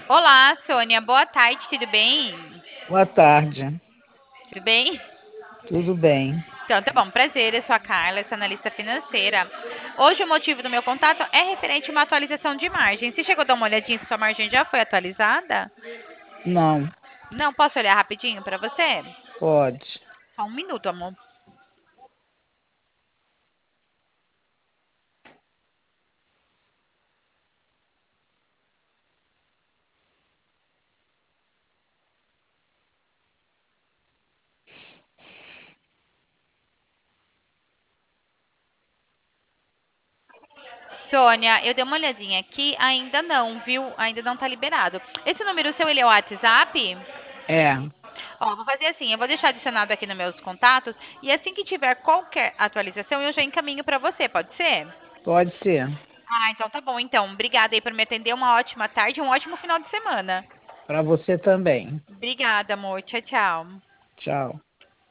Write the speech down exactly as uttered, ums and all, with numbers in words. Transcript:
Olá, Sônia. Boa tarde, tudo bem? Boa tarde, Tudo bem? tudo bem? Então, tá bom. Prazer, eu sou a Carla, sou analista financeira. Hoje o motivo do meu contato é referente a uma atualização de margem. Você chegou a dar uma olhadinha se sua margem já foi atualizada? Não, Não, posso olhar rapidinho para você? pode. Só um minuto, amor. Sônia, eu dei uma olhadinha aqui, ainda não, viu? Ainda não tá liberado. Esse número seu, ele é o WhatsApp? É, Ó, vou fazer assim, eu vou deixar adicionado aqui nos meus contatos e assim que tiver qualquer atualização, eu já encaminho para você, pode ser? pode ser. Ah, então tá bom, então. Obrigada aí por me atender. Uma ótima tarde, um ótimo final de semana. Para você também. Obrigada, amor. Tchau, tchau. Tchau.